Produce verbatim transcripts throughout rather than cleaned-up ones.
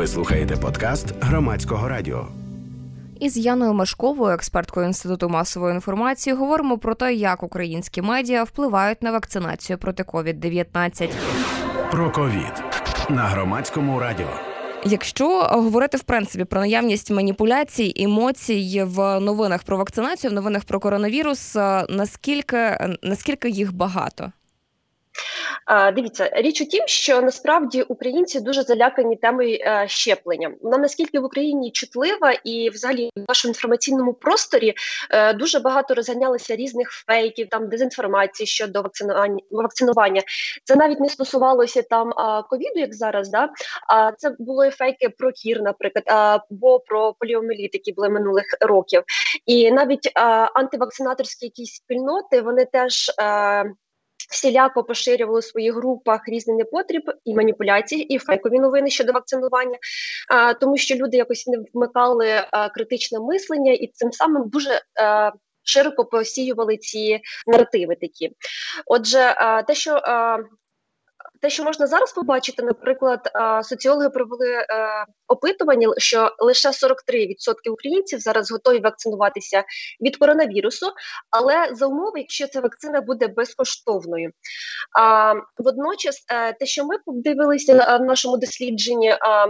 Ви слухаєте подкаст Громадського радіо. Із Яною Мешковою, експерткою Інституту масової інформації, говоримо про те, як українські медіа впливають на вакцинацію проти ковід дев'ятнадцять. Про ковід на Громадському радіо. Якщо говорити, в принципі, про наявність маніпуляцій, емоцій в новинах про вакцинацію, в новинах про коронавірус, наскільки, наскільки їх багато? Дивіться, річ у тім, що насправді українці дуже залякані темою щеплення. Вона наскільки в Україні чутлива і взагалі в нашому інформаційному просторі дуже багато розганялося різних фейків, там дезінформації щодо вакцинування. вакцинування. Це навіть не стосувалося там ковіду, як зараз, да? А це були фейки про кір, наприклад, або про поліоміеліт, які були минулих років. І навіть антивакцинаторські якісь спільноти, вони теж всіляко поширювали у своїх групах різний непотріб і маніпуляції, і фейкові новини щодо вакцинування, а, тому що люди якось не вмикали а, критичне мислення і цим самим дуже а, широко посіювали ці наративи такі. Отже, а, те, що а, Те, що можна зараз побачити, наприклад, соціологи провели опитування, що лише сорок три відсотки українців зараз готові вакцинуватися від коронавірусу, але за умови, якщо ця вакцина буде безкоштовною. А водночас, те, що ми подивилися в нашому дослідженні,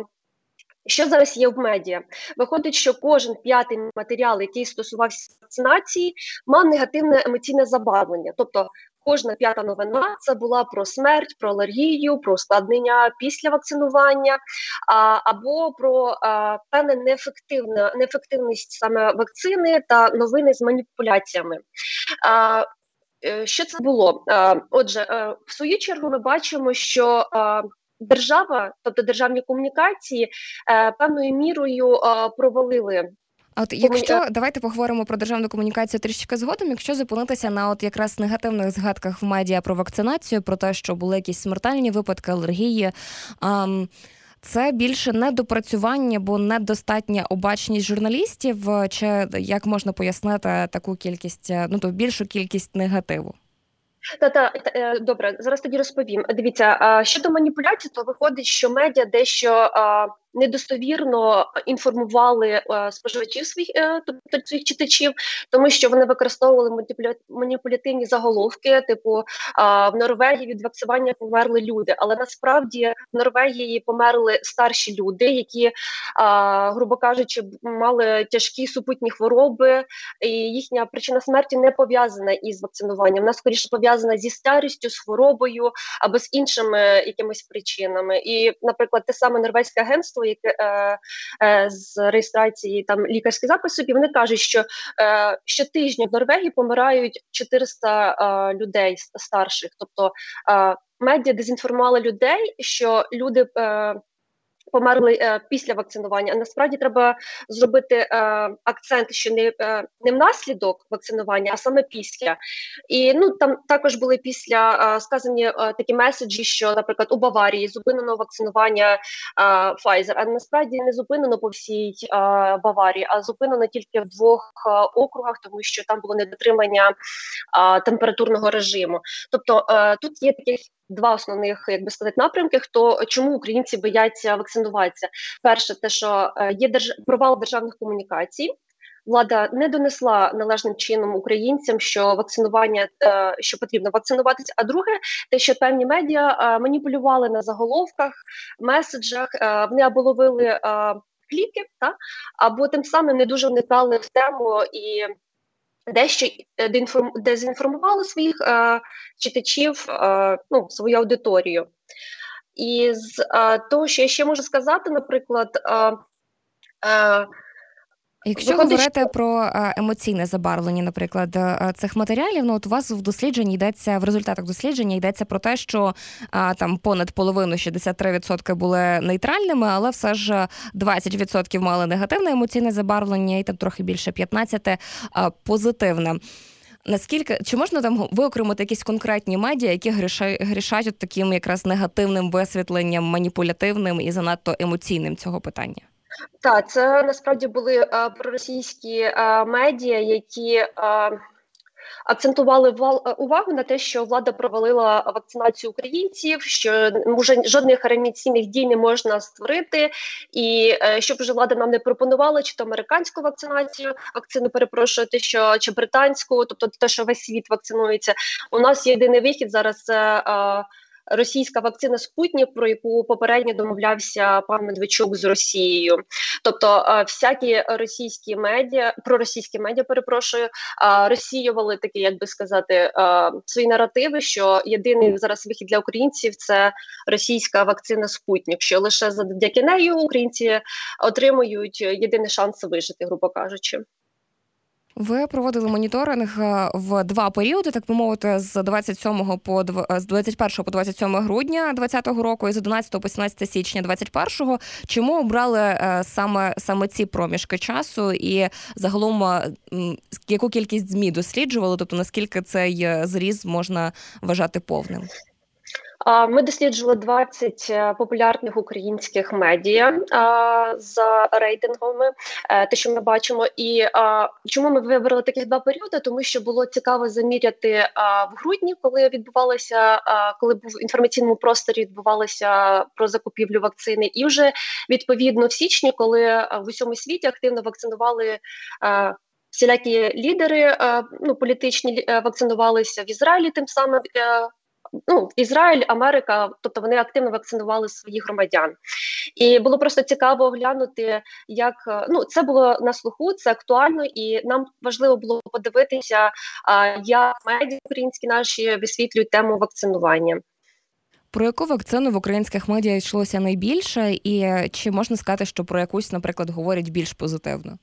що зараз є в медіа? Виходить, що кожен п'ятий матеріал, який стосувався вакцинації, мав негативне емоційне забарвлення. Тобто кожна п'ята новина – це була про смерть, про алергію, про ускладнення після вакцинування, а, або про а, певну неефективну, неефективність саме вакцини та новини з маніпуляціями. А, що це було? А, отже, а, в свою чергу ми бачимо, що а, держава, тобто державні комунікації, е, певною мірою е, провалили. А от якщо, давайте поговоримо про державну комунікацію трішки згодом, якщо зупинитися на от якраз негативних згадках в медіа про вакцинацію, про те, що були якісь смертельні випадки, алергії, ем, це більше недопрацювання, бо недостатня обачність журналістів, чи як можна пояснити таку кількість, ну то більшу кількість негативу? Та-та, добре, зараз тоді розповім. Дивіться, щодо маніпуляцій, то виходить, що медіа дещо недостовірно інформували споживачів своїх, тобто своїх читачів, тому що вони використовували маніпулятивні заголовки, типу в Норвегії від вакцинування померли люди, але насправді в Норвегії померли старші люди, які, грубо кажучи, мали тяжкі супутні хвороби, і їхня причина смерті не пов'язана із вакцинуванням, вона скоріше пов'язана зі старістю, з хворобою або з іншими якимись причинами. І, наприклад, те саме норвезьке агентство, яке е, е, з реєстрації там лікарських записів, вони кажуть, що е, щотижня в Норвегії помирають чотириста е, людей старших. Тобто е, медіа дезінформували людей, що люди е, померли е, після вакцинування. А насправді треба зробити е, акцент, що не, е, не внаслідок вакцинування, а саме після. І ну там також були після е, сказані е, такі меседжі, що, наприклад, у Баварії зупинено вакцинування е, Pfizer, а насправді не зупинено по всій е, Баварії, а зупинено тільки в двох е, округах, тому що там було недотримання е, температурного режиму. Тобто е, тут є таких два основних, як би сказати, напрямки, хто чому українці бояться вакцинуватися. Перше, те, що є держ... провал державних комунікацій. Влада не донесла належним чином українцям, що вакцинування, що потрібно вакцинуватися. А друге, те, що певні медіа маніпулювали на заголовках, меседжах, вони або ловили кліки, та або тим самим не дуже вникали в тему і дещо дезінформували своїх е, читачів, е, ну, свою аудиторію. І з е, того, що я ще можу сказати, наприклад, е, е, Якщо Виходить, говорити що... про емоційне забарвлення, наприклад, цих матеріалів, ну от у вас в дослідженні йдеться, в результатах дослідження йдеться про те, що а, там понад половину, шістдесят три відсотки були нейтральними, але все ж двадцять відсотків мали негативне емоційне забарвлення і там трохи більше п'ятнадцять відсотків позитивне. Наскільки, чи можна там виокремити якісь конкретні медіа, які грішають, грішать от таким якраз негативним висвітленням, маніпулятивним і занадто емоційним цього питання? Так, це насправді були а, проросійські а, медіа, які а, акцентували увагу на те, що влада провалила вакцинацію українців, що може жодних реанімаційних дій не можна створити, і щоб вже влада нам не пропонувала, чи то американську вакцинацію, вакцину перепрошую, те, що чи британську, тобто те, що весь світ вакцинується. У нас є єдиний вихід зараз. Це російська вакцина «Спутнік», про яку попередньо домовлявся пан Медведчук з Росією. Тобто всякі російські медіа, проросійські медіа, перепрошую, розсіювали такі, як би сказати, свої наративи, що єдиний зараз вихід для українців – це російська вакцина «Спутнік», що лише завдяки нею українці отримують єдиний шанс вижити, грубо кажучи. Ви проводили моніторинг в два періоди, так би мовити, з двадцять сьомого по з двадцять першого по двадцять сьоме грудня двадцятого року і з одинадцятого по сімнадцяте січня двадцять першого. Чому обрали саме саме ці проміжки часу і загалом яку кількість ЗМІ досліджували, тобто наскільки цей зріз можна вважати повним? Ми досліджували двадцять популярних українських медіа за рейтингами, те, що ми бачимо. І чому ми вибрали таких два періоди? Тому що було цікаво заміряти в грудні, коли відбувалося, коли був в інформаційному просторі відбувалося про закупівлю вакцини, і вже відповідно в січні, коли в усьому світі активно вакцинували всілякі лідери, ну, політичні вакцинувалися в Ізраїлі тим самим. Ну, Ізраїль, Америка, тобто вони активно вакцинували своїх громадян. І було просто цікаво оглянути, як, ну, це було на слуху, це актуально, і нам важливо було подивитися, як медіа українські наші висвітлюють тему вакцинування. Про яку вакцину в українських медіа йшлося найбільше, і чи можна сказати, що про якусь, наприклад, говорять більш позитивно?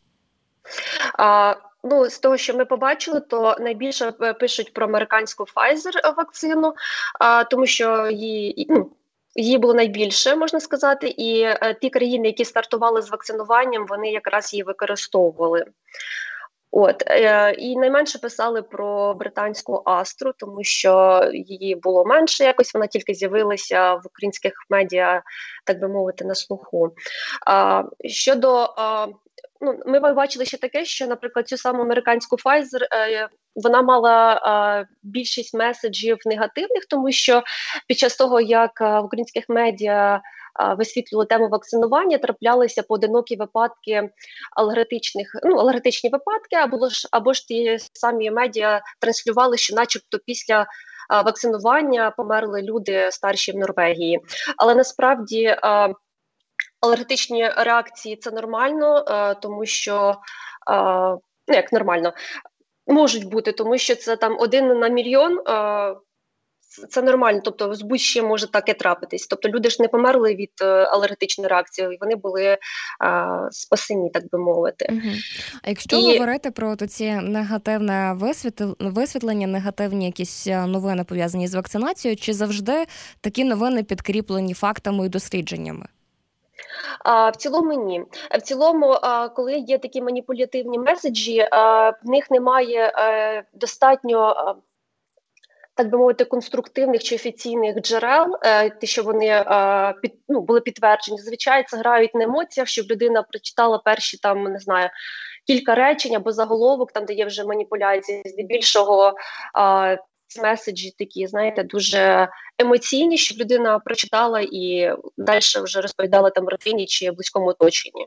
А, Ну, з того, що ми побачили, то найбільше пишуть про американську Pfizer вакцину, а, тому що її, ну, її було найбільше, можна сказати, і а, ті країни, які стартували з вакцинуванням, вони якраз її використовували. От, е, і найменше писали про британську Астру, тому що її було менше якось, вона тільки з'явилася в українських медіа, так би мовити, на слуху. А, щодо... А, Ну, ми бачили ще таке, що, наприклад, цю саму американську Pfizer, е, вона мала е, більшість меседжів негативних, тому що під час того, як в українських медіа е, висвітлювали тему вакцинування, траплялися поодинокі випадки алергетичних, ну, алергетичні випадки, або ж, або ж ті самі медіа транслювали, що начебто після е, вакцинування померли люди старші в Норвегії. Але насправді... Е, Алергетичні реакції – це нормально, е, тому що, е, ну як нормально, можуть бути, тому що це там один на мільйон, е, це нормально, тобто з будь-чим може таке трапитись. Тобто люди ж не померли від е, алергетичної реакції, вони були е, спасені, так би мовити. Угу. А якщо і... говорити про ці негативне висвітлення, негативні якісь новини пов'язані з вакцинацією, чи завжди такі новини підкріплені фактами і дослідженнями? А, в цілому ні. В цілому, а, коли є такі маніпулятивні меседжі, а, в них немає а, достатньо, а, так би мовити, конструктивних чи офіційних джерел, а, ті, що вони а, під, ну, були підтверджені. Зазвичай це грають на емоціях, щоб людина прочитала перші, там, не знаю, кілька речень або заголовок, там, де є вже маніпуляції, здебільшого а, меседжі такі, знаєте, дуже емоційні, щоб людина прочитала і далі вже розповідала там родині чи близькому оточенні.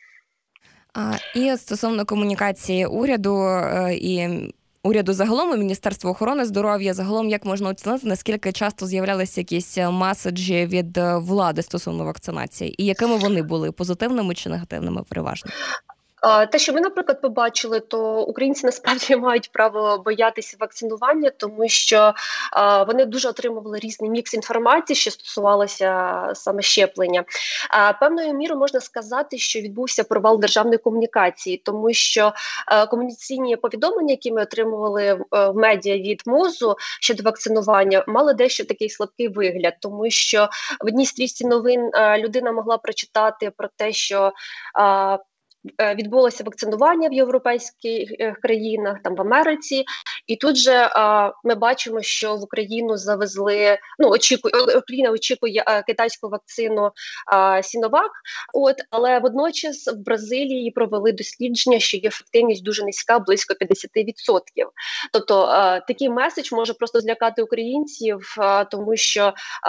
А, і стосовно комунікації уряду і уряду загалом, і Міністерства охорони здоров'я, загалом як можна оцінити, наскільки часто з'являлися якісь меседжі від влади стосовно вакцинації, і якими вони були, позитивними чи негативними переважно? Те, що ми, наприклад, побачили, то українці насправді мають право боятися вакцинування, тому що а, вони дуже отримували різний мікс інформації, що стосувалося саме щеплення. А, певною мірою можна сказати, що відбувся провал державної комунікації, тому що а, комунікаційні повідомлення, які ми отримували в, в медіа від МОЗу щодо вакцинування, мали дещо такий слабкий вигляд, тому що в одній стрічці новин а, людина могла прочитати про те, що а, відбулося вакцинування в європейських країнах, там в Америці, і тут же ми бачимо, що в Україну завезли, ну, очікує, Україна очікує китайську вакцину Сіновак, от, але водночас в Бразилії провели дослідження, що є ефективність дуже низька, близько п'ятдесят відсотків. Тобто такий меседж може просто злякати українців, тому що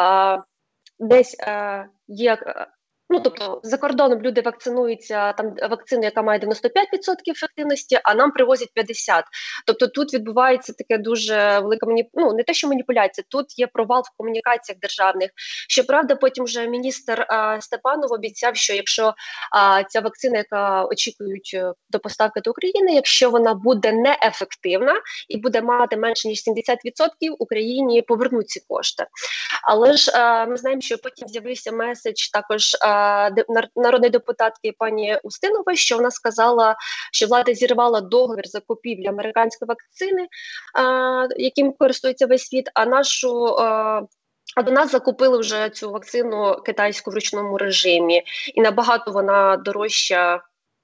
десь є... Ну, тобто, за кордоном люди вакцинуються, там вакцину, яка має дев'яносто п'ять відсотків ефективності, а нам привозять п'ятдесят відсотків. Тобто тут відбувається таке дуже велика маніп... ну, не те, що маніпуляція, тут є провал в комунікаціях державних. Щоправда, потім вже міністр а, Степанов обіцяв, що якщо а, ця вакцина, яка очікують до поставки до України, якщо вона буде неефективна і буде мати менше ніж сімдесят відсотків, Україні повернуть ці кошти. Але ж а, ми знаємо, що потім з'явився меседж також а, народної депутатки пані Устинової, що вона сказала, що влада зірвала договір закупівлі американської вакцини, а, яким користується весь світ, а нашу а, а до нас закупили вже цю вакцину китайську в ручному режимі, і набагато вона дорожча,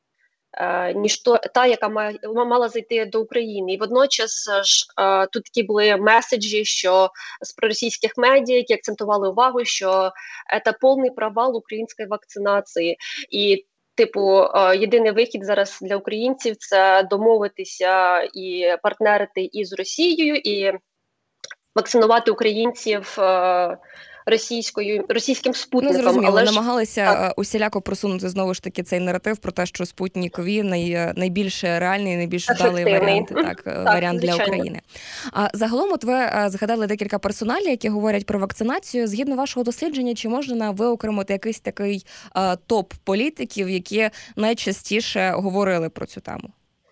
Uh, ніж то, та, яка має, мала зайти до України. І водночас ж uh, тут такі були меседжі, що з проросійських медіа, які акцентували увагу, що це повний провал української вакцинації. І типу, uh, єдиний вихід зараз для українців – це домовитися і партнерити із Росією, і вакцинувати українців uh, російською, російським спутником. Ну, зрозуміло, але ж... намагалися так. усіляко просунути знову ж таки цей наратив про те, що Спутник Ві най, найбільш реальний, найбільш вдалий варіант, так, так, варіант для України. А загалом, от ви згадали декілька персоналів, які говорять про вакцинацію. Згідно вашого дослідження, чи можна виокремити якийсь такий а, топ політиків, які найчастіше говорили про цю тему?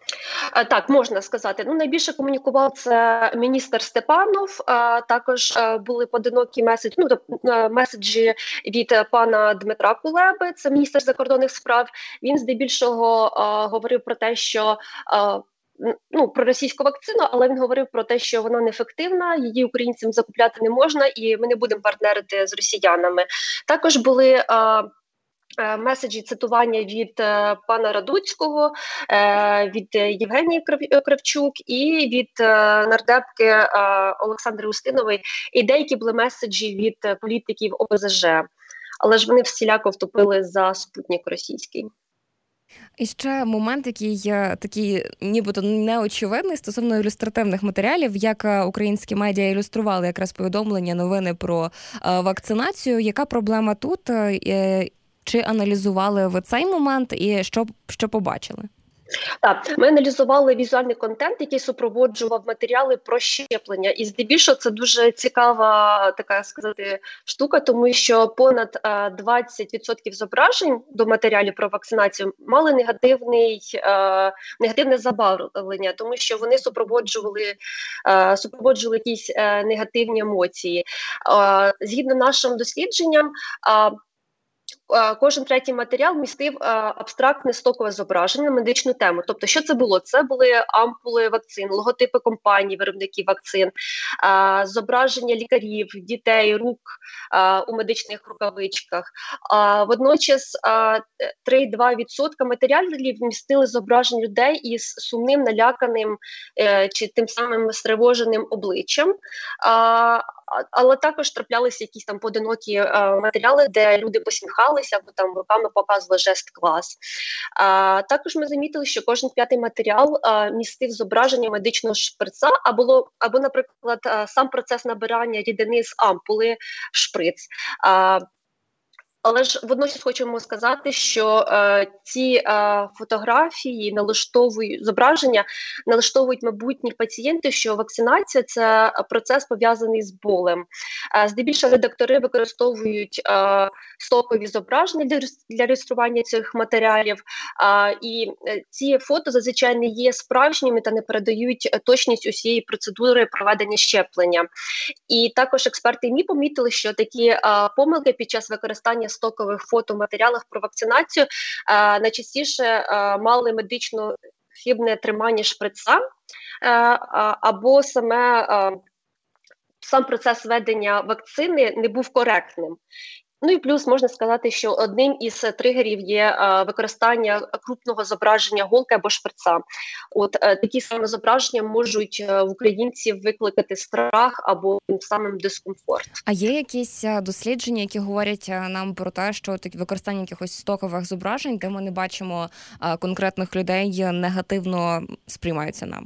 Так, можна сказати. Ну, найбільше комунікував це міністр Степанов, а також були поодинокі меседжі, ну, меседжі від пана Дмитра Кулеби, це міністр закордонних справ. Він здебільшого а, говорив про те, що а, ну, про російську вакцину, але він говорив про те, що вона неефективна, її українцям закупляти не можна, і ми не будемо партнерити з росіянами. Також були а, меседжі цитування від е, пана Радуцького, е, від Євгенії Кравчук і від е, нардепки е, Олександри Устинової. І деякі були меседжі від політиків О Пе Зе Же. Але ж вони всіляко втопили за спутник російський. І ще момент, який такий нібито неочевидний стосовно ілюстративних матеріалів, як українські медіа ілюстрували якраз повідомлення, новини про е, вакцинацію. Яка проблема тут? Е, Чи аналізували ви цей момент і що, що побачили? Так, ми аналізували візуальний контент, який супроводжував матеріали про щеплення. І здебільшого це дуже цікава така сказати штука, тому що понад е, двадцять відсотків зображень до матеріалів про вакцинацію мали негативний, е, негативне забарвлення, тому що вони супроводжували, е, супроводжували якісь е, негативні емоції. Е, згідно нашим дослідженням, е, кожен третій матеріал містив а, абстрактне стокове зображення на медичну тему. Тобто, що це було? Це були ампули вакцин, логотипи компаній, виробників вакцин, а, зображення лікарів, дітей, рук а, у медичних рукавичках. А, водночас а, три цілих два десятих відсотка матеріалів містили зображень людей із сумним, наляканим е, чи тим самим стривоженим обличчям. А, але також траплялися якісь там поодинокі а, матеріали, де люди посміхалися або там руками показували жест клас. А, також ми замітили, що кожен п'ятий матеріал а, містив зображення медичного шприца, або, або наприклад, а, сам процес набирання рідини з ампули в шприц. А, Але ж водночас хочемо сказати, що е, ці е, фотографії налаштовують зображення, налаштовують майбутніх пацієнтів, що вакцинація – це процес пов'язаний з болем. Е, здебільшого редактори використовують е, стокові зображення для, для реєстрування цих матеріалів, е, і ці фото зазвичай не є справжніми та не передають точність усієї процедури проведення щеплення. І також експерти ем і помітили, що такі е, помилки під час використання стокових фотоматеріалах про вакцинацію е, найчастіше е, мали медично хибне тримання шприца е, або саме е, сам процес ведення вакцини не був коректним. Ну і плюс можна сказати, що одним із тригерів є е, використання крупного зображення голки або шприца. От е, такі саме зображення можуть е, в українців викликати страх або тим самим дискомфорт. А є якісь дослідження, які говорять нам про те, що такі використання якихось стокових зображень, де ми не бачимо е, конкретних людей, негативно сприймаються нами?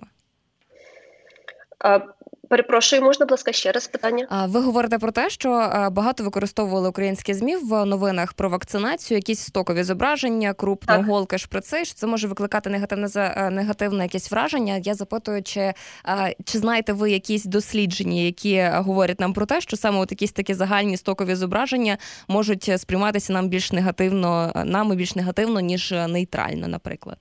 Е, Перепрошую, можна, будь ласка, ще раз питання? Ви говорите про те, що багато використовували українські ЗМІ в новинах про вакцинацію, якісь стокові зображення, крупно, так. голки, шприци, що це може викликати негативне, негативне якесь враження. Я запитую, чи, чи знаєте ви якісь дослідження, які говорять нам про те, що саме от якісь такі загальні стокові зображення можуть сприйматися нам більш негативно, нами більш негативно, ніж нейтрально, наприклад?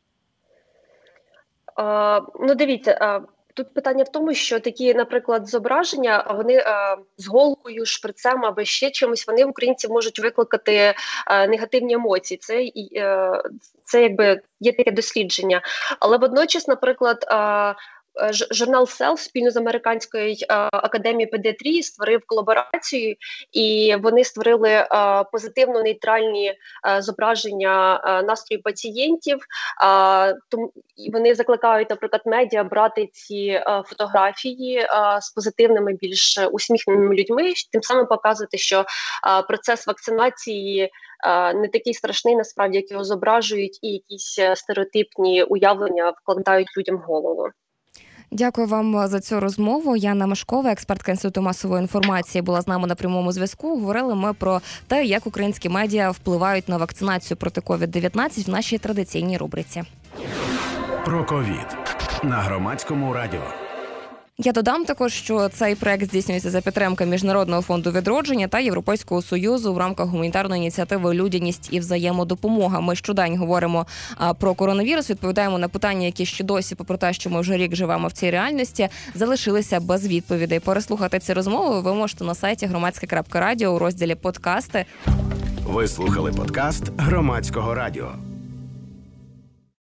А, ну, дивіться, тут питання в тому, що такі, наприклад, зображення, вони е, з голкою, шприцем або ще чимось, вони в українців можуть викликати е, негативні емоції. Це, е, це якби є таке дослідження. Але водночас, наприклад, е, журнал Cell спільно з Американською е, академією педіатрії створив колаборацію, і вони створили е, позитивно-нейтральні е, зображення е, настрою пацієнтів. Е, тому вони закликають, наприклад, медіа брати ці е, фотографії е, з позитивними, більш усміхненими людьми, тим самим показувати, що е, процес вакцинації е, не такий страшний, насправді, як його зображують, і якісь стереотипні уявлення вкладають людям в голову. Дякую вам за цю розмову. Яна Машкова, експертка Інституту масової інформації, була з нами на прямому зв'язку. Говорили ми про те, як українські медіа впливають на вакцинацію проти ковід дев'ятнадцять в нашій традиційній рубриці. Про ковід на Громадському радіо. Я додам також, що цей проект здійснюється за підтримки Міжнародного фонду відродження та Європейського Союзу в рамках гуманітарної ініціативи «Людяність і взаємодопомога». Ми щодень говоримо про коронавірус, відповідаємо на питання, які ще досі, попри те, що ми вже рік живемо в цій реальності, залишилися без відповідей. Переслухати ці розмови ви можете на сайті громадське крапка радіо у розділі «Подкасти». Ви слухали подкаст Громадського радіо.